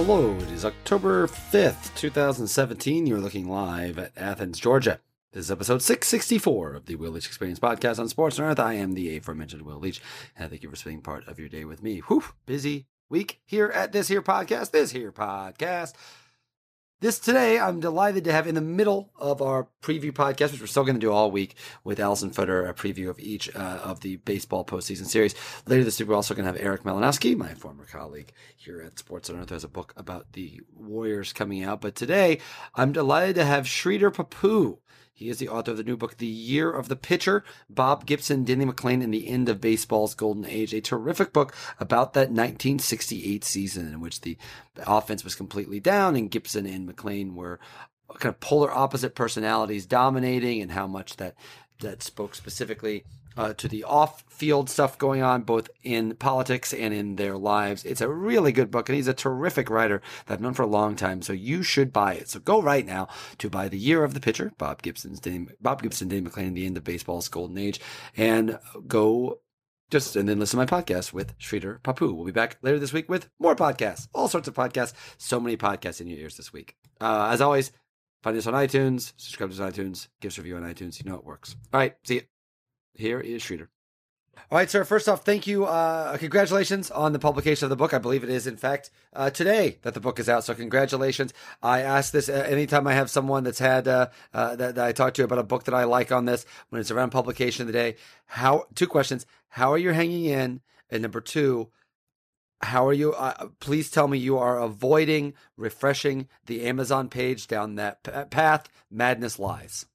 Hello, it is October 5th, 2017. You're looking live at Athens, Georgia. This is episode 664 of the Will Leitch Experience podcast on Sports on Earth. I am the aforementioned Will Leitch, and thank you for spending part of your day with me. Whew, busy week here at this here podcast. Today, I'm delighted to have in the middle of our preview podcast, which we're still going to do all week with Allison Footer, a preview of each of the baseball postseason series. Later this week, we're also going to have Eric Malinowski, my former colleague here at Sports on Earth, who has a book about the Warriors coming out. But today, I'm delighted to have Sridhar Pappu. He is the author of the new book, The Year of the Pitcher, Bob Gibson, Denny McLain, and the End of Baseball's Golden Age, a terrific book about that 1968 season in which the offense was completely down and Gibson and McLain were kind of polar opposite personalities dominating, and how much that spoke specifically to the off-field stuff going on, both in politics and in their lives. It's a really good book, and he's a terrific writer that I've known for a long time, so you should buy it. So go right now to buy The Year of the Pitcher, Bob Gibson, Denny McLain, The End of Baseball's Golden Age, and go and then listen to my podcast with Sridhar Pappu. We'll be back later this week with more podcasts, all sorts of podcasts, so many podcasts in your ears this week. As always, find us on iTunes, subscribe to us on iTunes, give us a review on iTunes. You know it works. All right, see you. Here is Sridhar. All right, sir. First off, thank you. Congratulations on the publication of the book. I believe it is, in fact, today that the book is out. So congratulations. I ask this anytime I have someone that's had that I talk to about a book that I like on this, when it's around publication of the day. Two questions. How are you hanging in? And number two, how are you? Please tell me you are avoiding refreshing the Amazon page down that path. Madness lies.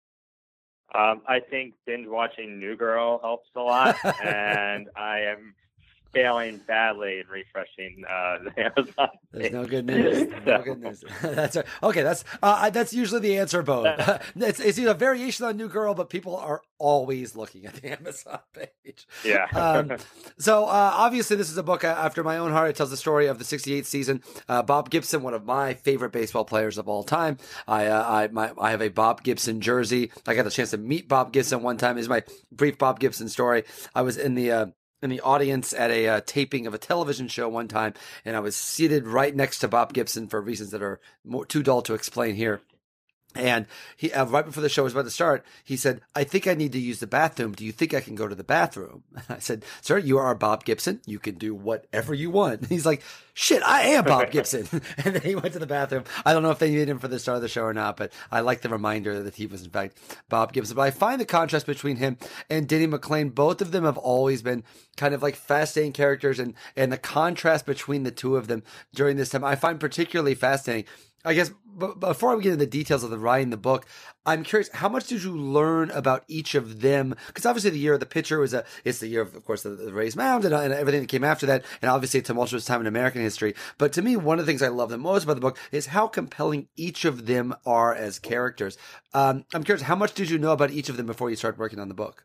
I think binge watching New Girl helps a lot, and I am failing badly in refreshing the Amazon page. There's no good news. No good news. That's right. Okay. That's usually the answer, Bo. It's a variation on New Girl, but people are always looking at the Amazon page. Yeah. So obviously, this is a book after my own heart. It tells the story of the '68 season. Bob Gibson, one of my favorite baseball players of all time. I have a Bob Gibson jersey. I got the chance to meet Bob Gibson one time. This is my brief Bob Gibson story. I was in the audience at a taping of a television show one time, and I was seated right next to Bob Gibson for reasons that are too dull to explain here. And he, right before the show was about to start, he said, "I think I need to use the bathroom. Do you think I can go to the bathroom?" And I said, "Sir, you are Bob Gibson. You can do whatever you want." And he's like, "Shit, I am Bob Gibson." And then he went to the bathroom. I don't know if they needed him for the start of the show or not, but I like the reminder that he was, in fact, Bob Gibson. But I find the contrast between him and Denny McLain, both of them have always been kind of like fascinating characters, and the contrast between the two of them during this time, I find particularly fascinating. I guess before we get into the details of writing the book, I'm curious, how much did you learn about each of them? Because obviously the Year of the Pitcher it's the year of course, the Rays Mound and everything that came after that, and obviously a tumultuous time in American history. But to me, one of the things I love the most about the book is how compelling each of them are as characters. I'm curious, how much did you know about each of them before you started working on the book?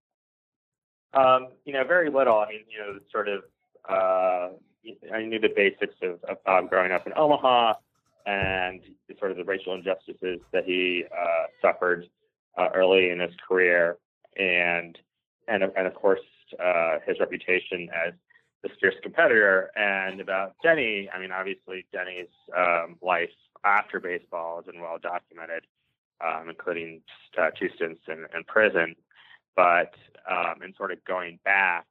Very little. I mean, sort of, I knew the basics of Bob growing up in Omaha, and sort of the racial injustices that he suffered early in his career, and of course his reputation as this fierce competitor. And about Denny, I mean, obviously Denny's life after baseball has been well documented, including 2 stints in prison. But in sort of going back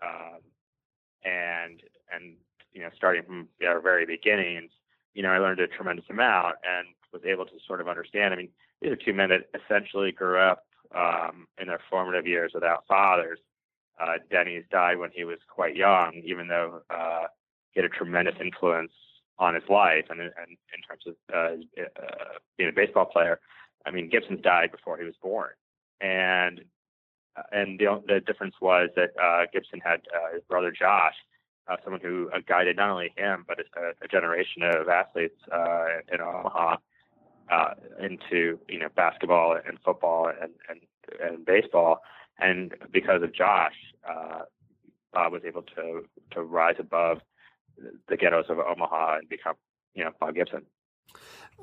and starting from our very beginnings, I learned a tremendous amount and was able to sort of understand. I mean, these are 2 men that essentially grew up in their formative years without fathers. Denny's died when he was quite young, even though he had a tremendous influence on his life and in terms of being a baseball player. I mean, Gibson's died before he was born, and the difference was that Gibson had his brother Josh, someone who guided not only him but a generation of athletes in Omaha into basketball and football and baseball. And because of Josh, Bob was able to rise above the ghettos of Omaha and become Bob Gibson.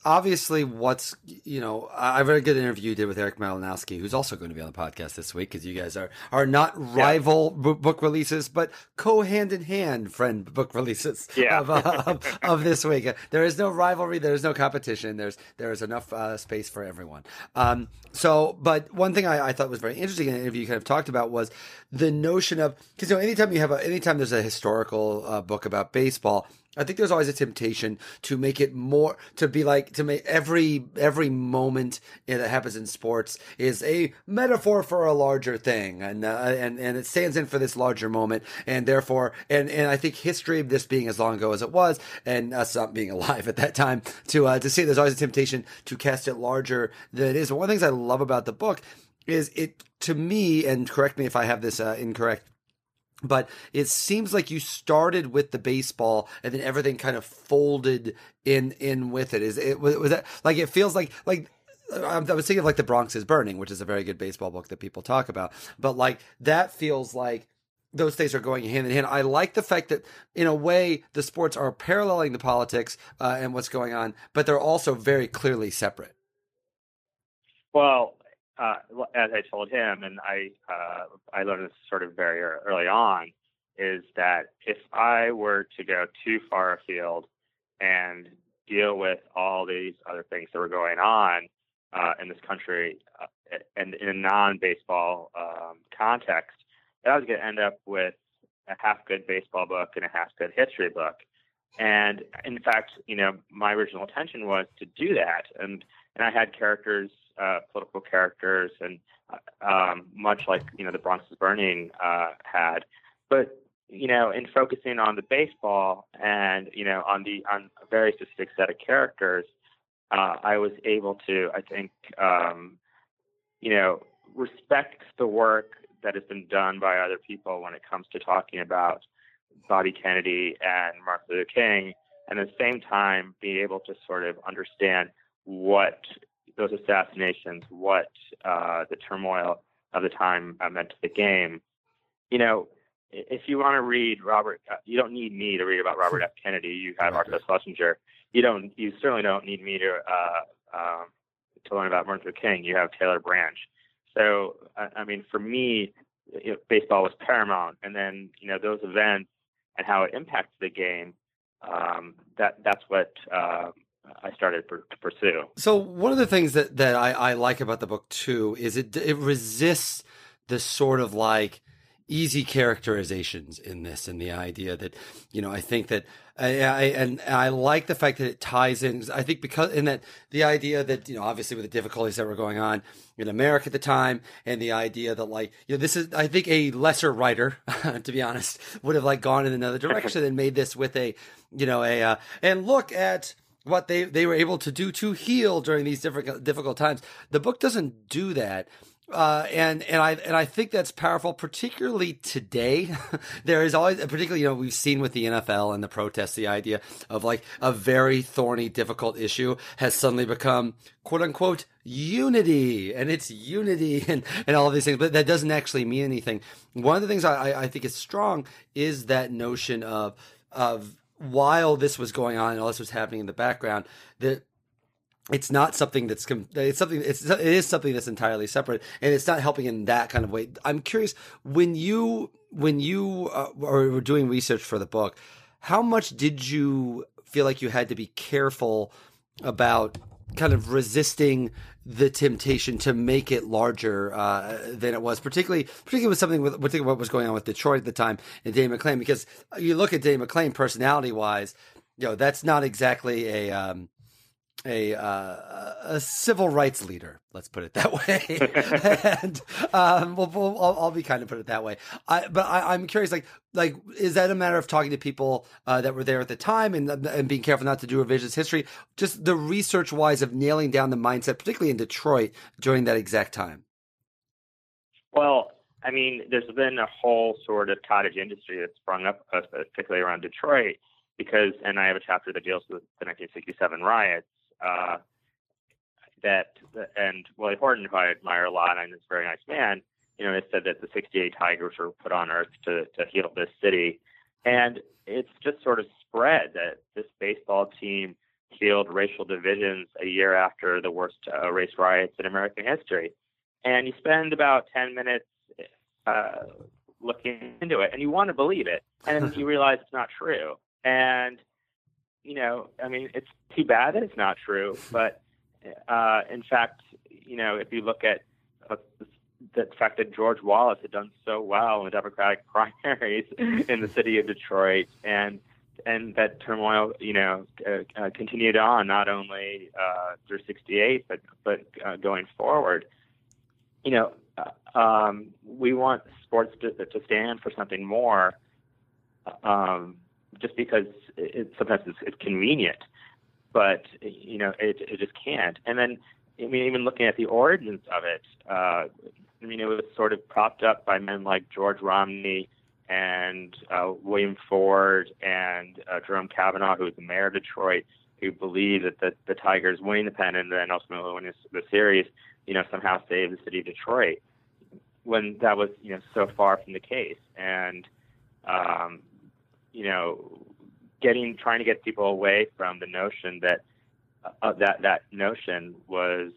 obviously I read a good interview you did with Eric Malinowski, who's also going to be on the podcast this week, because you guys are not rival book releases, but hand in hand friend book releases of this week. There is no rivalry. There is no competition. There is enough space for everyone. But one thing I thought was very interesting in the interview you kind of talked about was the notion of, because anytime there's a historical book about baseball, I think there's always a temptation to make it more, to make every moment that happens in sports is a metaphor for a larger thing, and it stands in for this larger moment, and therefore, and I think history of this being as long ago as it was, and us not being alive at that time, to say there's always a temptation to cast it larger than it is. One of the things I love about the book is it, to me, and correct me if I have this incorrect, but it seems like you started with the baseball and then everything kind of folded in with it. Was that like, it feels like I was thinking of like The Bronx is Burning, which is a very good baseball book that people talk about, but like that feels like those things are going hand in hand. I like the fact that in a way the sports are paralleling the politics and what's going on, but they're also very clearly separate. Well, as I told him, and I learned this sort of very early on, is that if I were to go too far afield and deal with all these other things that were going on in this country and in a non-baseball context, that I was going to end up with a half-good baseball book and a half-good history book. And in fact, my original intention was to do that, and I had characters, political characters, and much like The Bronx is Burning had, but in focusing on the baseball and on a very specific set of characters, I was able to, I think, respect the work that has been done by other people when it comes to talking about Bobby Kennedy and Martin Luther King, and at the same time be able to sort of understand what those assassinations, what the turmoil of the time meant to the game. If you want to read Robert, you don't need me to read about Robert F. Kennedy. You have Arthur Schlesinger. You certainly don't need me to learn about Martin Luther King. You have Taylor Branch. So, for me, baseball was paramount, and then those events and how it impacts the game. That's what I started to pursue. So one of the things that I like about the book too is it resists the sort of like easy characterizations in this, and the idea that I think that I like the fact that it ties in. I think because in that the idea that obviously with the difficulties that were going on in America at the time, and the idea that this is, I think a lesser writer, to be honest, would have gone in another direction and made this with and look at what they were able to do to heal during these difficult times. The book doesn't do that. And I think that's powerful, particularly today. There is always, particularly, we've seen with the NFL and the protests, the idea of a very thorny, difficult issue has suddenly become quote unquote unity, and it's unity and all of these things, but that doesn't actually mean anything. One of the things I think is strong is that notion of while this was going on and all this was happening in the background, that it's not something it is something that's entirely separate, and it's not helping in that kind of way. I'm curious, when you were doing research for the book, how much did you feel like you had to be careful about kind of resisting the temptation to make it larger than it was, particularly with something with what was going on with Detroit at the time and Dave McClain? Because you look at Dave McClain personality wise, that's not exactly a civil rights leader, let's put it that way. And I'll be kind of put it that way. I'm curious, is that a matter of talking to people that were there at the time and being careful not to do revisionist history, just the research wise of nailing down the mindset, particularly in Detroit during that exact time? Well, there's been a whole sort of cottage industry that's sprung up, particularly around Detroit, and I have a chapter that deals with the 1967 riots. And Willie Horton, who I admire a lot, and is a very nice man, has said that the 68 Tigers were put on earth to heal this city. And it's just sort of spread that this baseball team healed racial divisions a year after the worst race riots in American history. And you spend about 10 minutes looking into it, and you want to believe it, and then you realize it's not true. And, I mean, it's too bad that it's not true, but in fact, if you look at the fact that George Wallace had done so well in the Democratic primaries in the city of Detroit, and that turmoil, continued on not only through '68, but going forward. We want sports to stand for something more, just because sometimes it's convenient, but it just can't. And then, I mean, even looking at the origins of it, it was sort of propped up by men like George Romney and William Ford and Jerome Kavanaugh, who was the mayor of Detroit, who believed that the Tigers winning the pennant and then ultimately winning the series, somehow saved the city of Detroit, when that was, so far from the case. And, trying to get people away from the notion that that notion was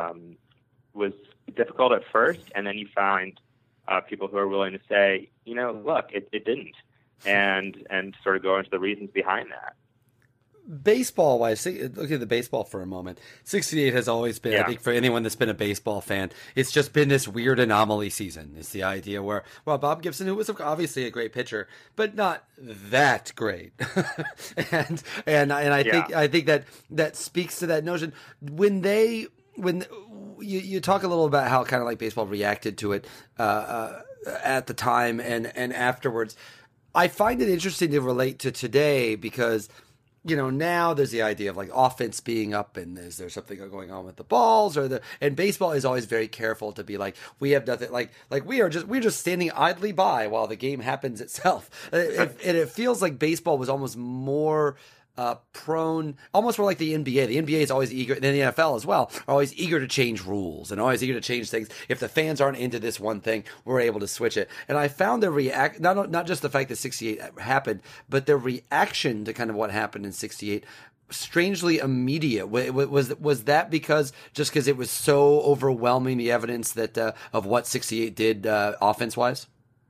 difficult at first, and then you find people who are willing to say, look, it didn't, and sort of go into the reasons behind that. Baseball wise, look at the baseball for a moment. 68 has always been, I think, for anyone that's been a baseball fan, it's just been this weird anomaly season. It's the idea where, well, Bob Gibson, who was obviously a great pitcher, but not that great. and I think that speaks to that notion. When you talk a little about how kind of like baseball reacted to it at the time and afterwards, I find it interesting to relate to today because, now there's the idea of like offense being up, and is there something going on with the balls and baseball is always very careful to be like, we have nothing, like we're just standing idly by while the game happens itself. And it feels like baseball was almost more prone, almost more like the NBA. The NBA is always eager, and the NFL as well, are always eager to change rules and always eager to change things. If the fans aren't into this one thing, we're able to switch it. And I found the not just the fact that 68 happened, but the reaction to kind of what happened in 68 strangely immediate. Was that because it was so overwhelming, the evidence that of what 68 did offense wise?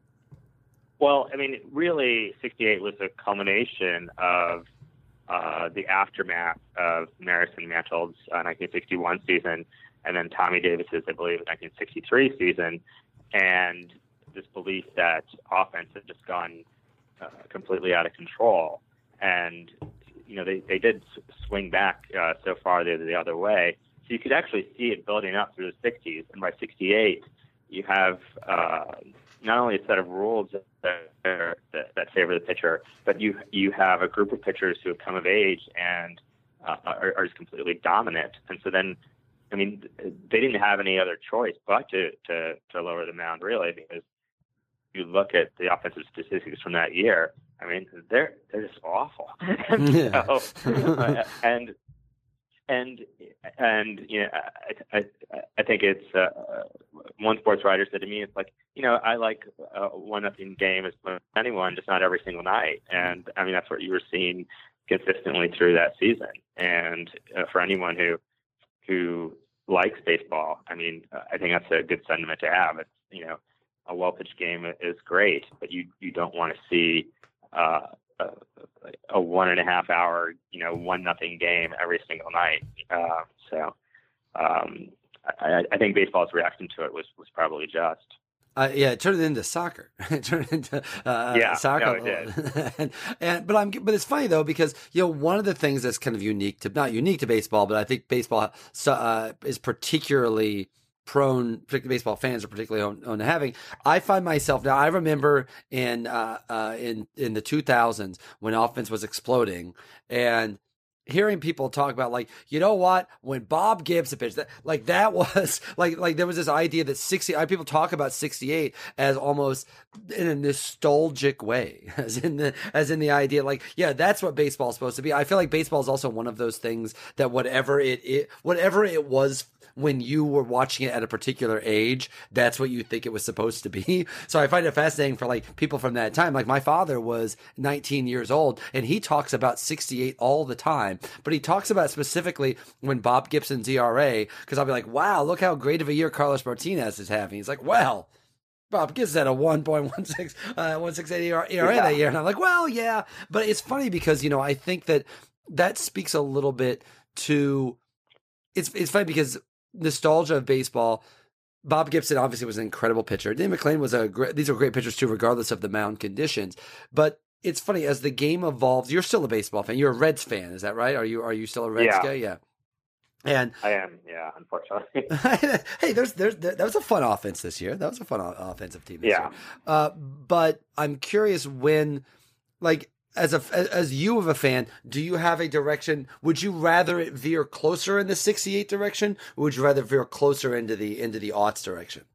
Well, I mean, really, 68 was a culmination of the aftermath of Maris and Mantle's 1961 season, and then Tommy Davis's, I believe, 1963 season, and this belief that offense had just gone completely out of control. And, they did swing back so far the other way. So you could actually see it building up through the 60s, and by 68, you have not only a set of rules that favor the pitcher, but you have a group of pitchers who have come of age and are just completely dominant. And so then, I mean, they didn't have any other choice but to lower the mound, really, because you look at the offensive statistics from that year. I mean, they're just awful. I think it's one sports writer said to me, it's like, I like 1-0 game as much as anyone, just not every single night. And I mean, that's what you were seeing consistently through that season. And for anyone who likes baseball, I mean, I think that's a good sentiment to have. It's, a well-pitched game is great, but you don't want to see a 1.5 hour, 1-0 game every single night. I think baseball's reaction to it was probably just. It turned it into soccer. It turned into soccer. No, it did. But it's funny though, because one of the things that's kind of not unique to baseball, but I think baseball is particularly baseball fans are particularly on having. I find myself now. I remember in the 2000s when offense was exploding, and hearing people talk about, like, when Bob Gibson pitched, that was like there was this idea that people talk about 68 as almost in a nostalgic way, as in the idea, like, yeah, that's what baseball is supposed to be. I feel like baseball is also one of those things that whatever it was when you were watching it at a particular age, that's what you think it was supposed to be. So I find it fascinating for like people from that time. Like my father was 19 years old and he talks about 68 all the time. time. But he talks about specifically when Bob Gibson's ERA, because I'll be like, wow, look how great of a year Carlos Martinez is having. He's like, well, Bob Gibson had a 1.16, 168 ERA that year. And I'm like, well, yeah. But it's funny because, I think that speaks a little bit to, it's funny because nostalgia of baseball. Bob Gibson obviously was an incredible pitcher. Dan McLean was these are great pitchers too, regardless of the mound conditions. But it's funny, as the game evolves, you're still a baseball fan. You're a Reds fan, is that right? Are you still a Reds guy? Yeah. And I am, unfortunately. Hey, that was a fun offense this year. That was a fun offensive team this year. But I'm curious when, like, as you of a fan, do you have a direction? Would you rather it veer closer in the 68 direction, or would you rather veer closer into the aughts direction?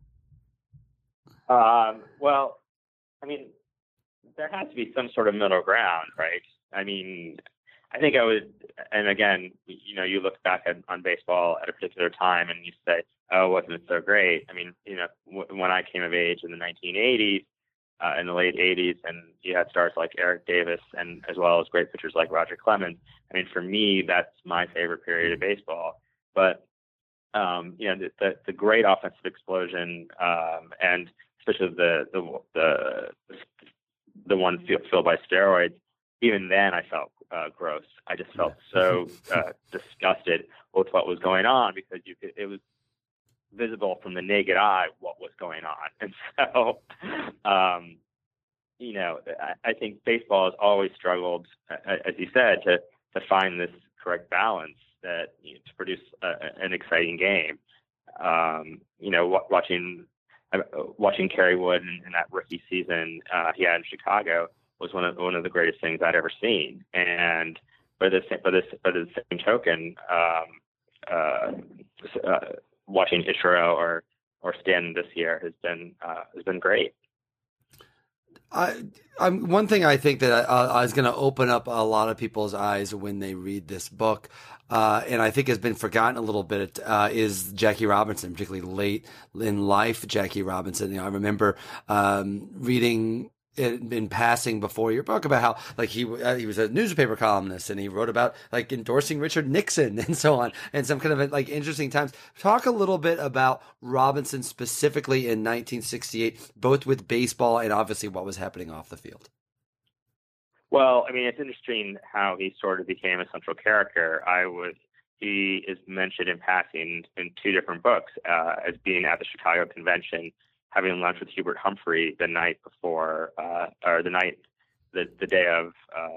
Well, I mean, there has to be some sort of middle ground, right? I mean, I think I would, and again, you look back on baseball at a particular time and you say, oh, wasn't it so great? I mean, when I came of age in the 1980s, in the late 80s, and you had stars like Eric Davis, and as well as great pitchers like Roger Clemens. I mean, for me, that's my favorite period of baseball. But the great offensive explosion, and especially the one filled by steroids. Even then, I felt gross. I just felt so disgusted with what was going on, because it was visible from the naked eye what was going on. And so, I think baseball has always struggled, as you said, to find this correct balance that to produce an exciting game. Watching Kerry Wood in that rookie season he had in Chicago was one of the greatest things I'd ever seen. And by the same token, watching Ichiro or Stanton this year has been great. One thing I think that I was going to open up a lot of people's eyes when they read this book, and I think has been forgotten a little bit, is Jackie Robinson, particularly late in life Jackie Robinson. I remember reading in passing before your book about how, like, he was a newspaper columnist and he wrote about, like, endorsing Richard Nixon and so on, and some kind of like interesting times. Talk a little bit about Robinson specifically in 1968, both with baseball and obviously what was happening off the field. Well, I mean, it's interesting how he sort of became a central character. He is mentioned in passing in two different books as being at the Chicago convention, having lunch with Hubert Humphrey the night before, or the day of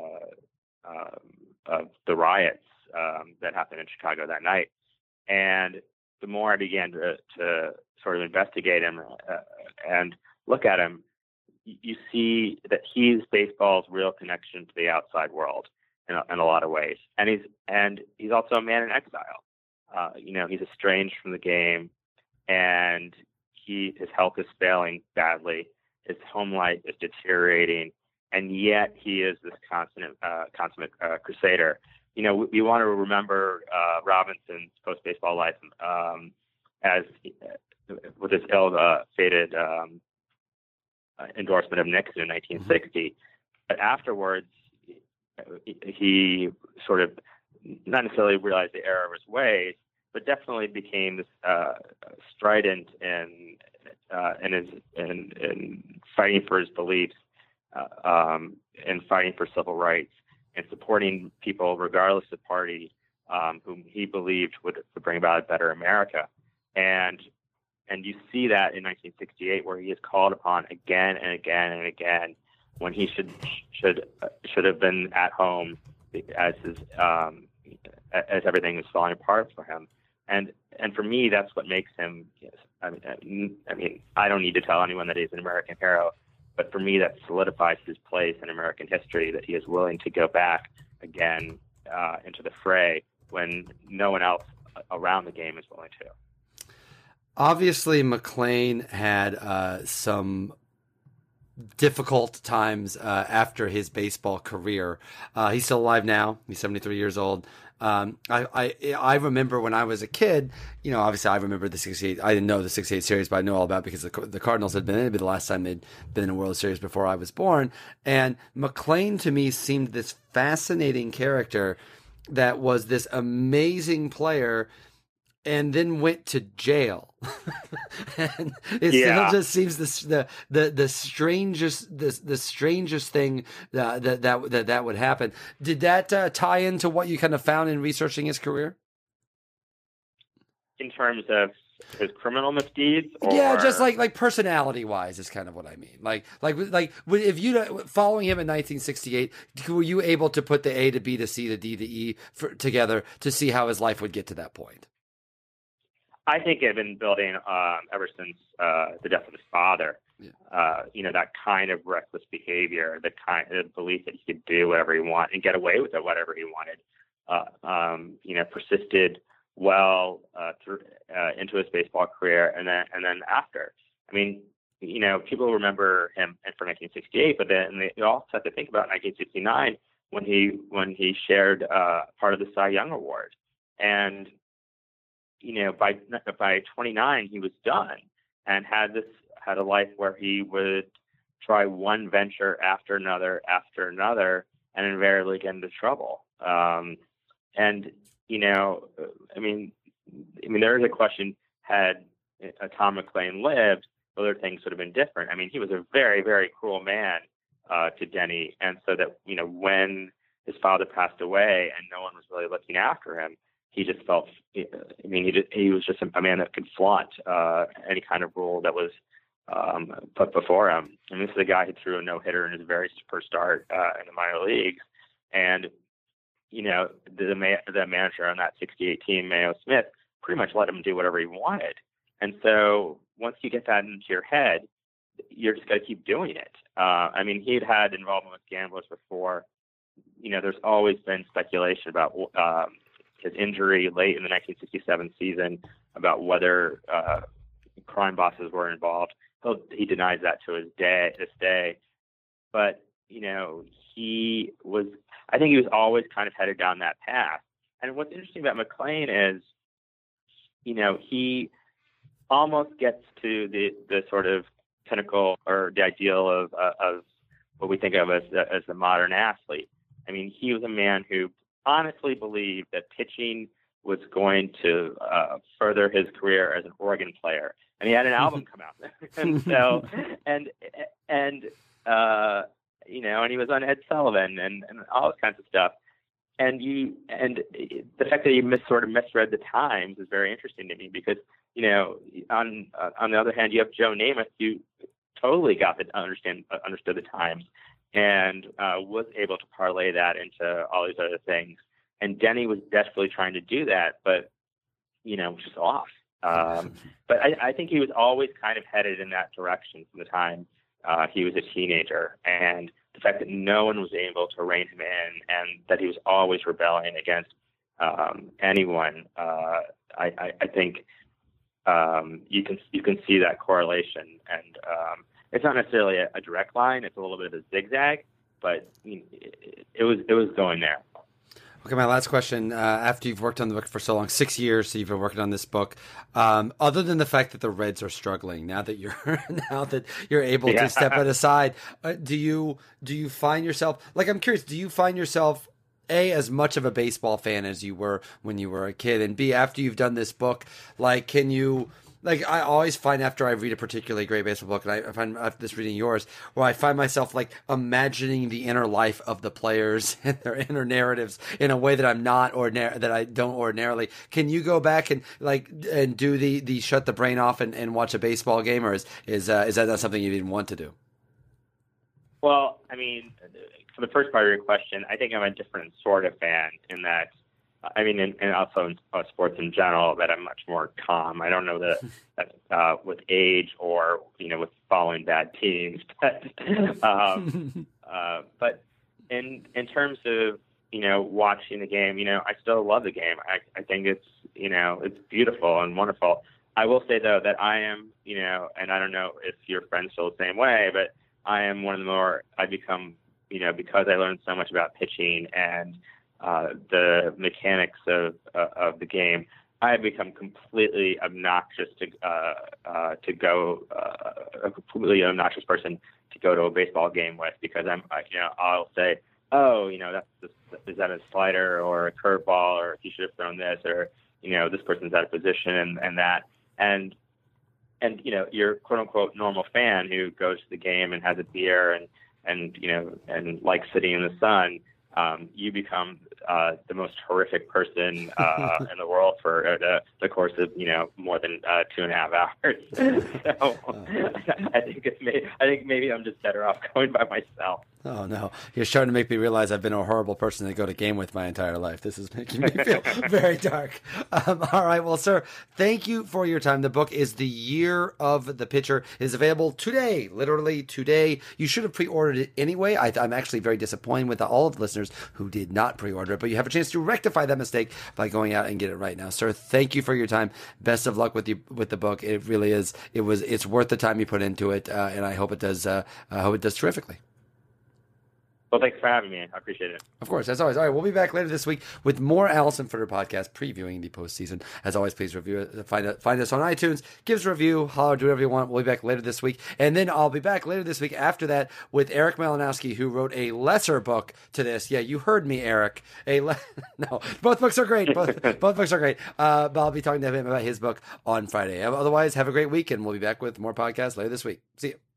the riots that happened in Chicago that night. And the more I began to sort of investigate him and look at him, you see that he's baseball's real connection to the outside world in a lot of ways. And he's also a man in exile. He's estranged from the game, and his health is failing badly. His home life is deteriorating, and yet he is this consummate crusader. We want to remember Robinson's post-baseball life as with his ill-fated endorsement of Nixon in 1960. But afterwards, he sort of not necessarily realized the error of his ways, but definitely became this strident in fighting for his beliefs, and fighting for civil rights, and supporting people regardless of party, whom he believed would bring about a better America. And you see that in 1968, where he is called upon again and again and again, when he should have been at home as everything is falling apart for him. And for me, that's what makes him. I mean, I don't need to tell anyone that he's an American hero, but for me, that solidifies his place in American history, that he is willing to go back again into the fray when no one else around the game is willing to. Obviously, McLean had some difficult times after his baseball career. He's still alive now. He's 73 years old. I remember when I was a kid, obviously I remember the 68. I didn't know the 68 series, but I know all about it because the Cardinals had been in it. It'd be the last time they'd been in a World Series before I was born. And McLean to me seemed this fascinating character that was this amazing player and then went to jail. And it still just seems the strangest thing that would happen. Did that tie into what you kind of found in researching his career? In terms of his criminal misdeeds? Or... Yeah, just like personality wise is kind of what I mean. Like if you following him in 1968, were you able to put the A to B to C to D to E together to see how his life would get to that point? I think it had been building ever since the death of his father. Yeah. That kind of reckless behavior, the kind of belief that he could do whatever he wanted and get away with it, whatever he wanted. Persisted well through into his baseball career, and then after. I mean, people remember him from 1968, but then they also have to think about 1969 when he shared part of the Cy Young Award, and by 29 he was done and had a life where he would try one venture after another, and invariably get into trouble. There is a question, had Tom McLean lived, whether things would have been different. I mean, he was a very, very cruel man to Denny. And so that, when his father passed away and no one was really looking after him, he just felt, he was just a man that could flaunt any kind of rule that was put before him. And this is a guy who threw a no-hitter in his very first start in the minor leagues. And the manager on that 68 team, Mayo Smith, pretty much let him do whatever he wanted. And so once you get that into your head, you're just got to keep doing it. He'd had involvement with gamblers before. There's always been speculation about his injury late in the 1967 season, about whether crime bosses were involved. He denies that to this day. But, I think he was always kind of headed down that path. And what's interesting about McLean is, he almost gets to the sort of pinnacle or the ideal of what we think of as the modern athlete. I mean, he was a man who honestly believed that pitching was going to further his career as an organ player, and he had an album come out. And so, and he was on Ed Sullivan and all this kinds of stuff. And the fact that he sort of misread the Times is very interesting to me, because on the other hand, you have Joe Namath, who totally understood the Times and was able to parlay that into all these other things. And Denny was desperately trying to do that, but was just off. But I think he was always kind of headed in that direction from the time he was a teenager, and the fact that no one was able to rein him in, and that he was always rebelling against anyone. I think you can see that correlation, and it's not necessarily a direct line. It's a little bit of a zigzag, but it was going there. Okay, my last question. After you've worked on the book for so long, 6 years, so you've been working on this book. Other than the fact that the Reds are struggling, now that you're able to step it aside, do you find yourself, I'm curious, do you find yourself A, as much of a baseball fan as you were when you were a kid, and B, after you've done this book, can you? I always find after I read a particularly great baseball book, and I find after this reading yours, where I find myself imagining the inner life of the players and their inner narratives in a way that that I don't ordinarily. Can you go back and and do the shut the brain off and watch a baseball game, or is that not something you didn't want to do? Well, for the first part of your question, I think I'm a different sort of fan in that. And also in sports in general, that I'm much more calm. I don't know that with age or with following bad teams, but in terms of watching the game, I still love the game. I think it's beautiful and wonderful. I will say though that I am and I don't know if your friends feel the same way, but I am one of the more I've become because I learned so much about pitching and the mechanics of the game, I have become completely obnoxious a completely obnoxious person to go to a baseball game with, because I'll say oh, that's just, is that a slider or a curveball, or he should have thrown this, or this person's out of position and that, and your quote unquote normal fan who goes to the game and has a beer and likes sitting in the sun, you become the most horrific person in the world for the course of more than 2.5 hours. So I think maybe I'm just better off going by myself. Oh no, you're starting to make me realize I've been a horrible person to go to game with my entire life. This is making me feel very dark. All right, well, sir, thank you for your time. The book is The Year of the Pitcher. It is available today, literally today. You should have pre-ordered it anyway. I'm actually very disappointed with all of the listeners who did not pre-order it, but you have a chance to rectify that mistake by going out and get it right now. Sir, thank you for your time. Best of luck with the book. It really is. It's worth the time you put into it, and I hope it does. I hope it does terrifically. Well, thanks for having me. I appreciate it. Of course, as always. All right, we'll be back later this week with more Alyson Footer podcast previewing the postseason. As always, please review it. Find us on iTunes. Give us a review. Holler, do whatever you want. We'll be back later this week. And then I'll be back later this week after that with Eric Malinowski, who wrote a lesser book to this. Yeah, you heard me, Eric. No, both books are great. Both books are great. But I'll be talking to him about his book on Friday. Otherwise, have a great week, and we'll be back with more podcasts later this week. See you.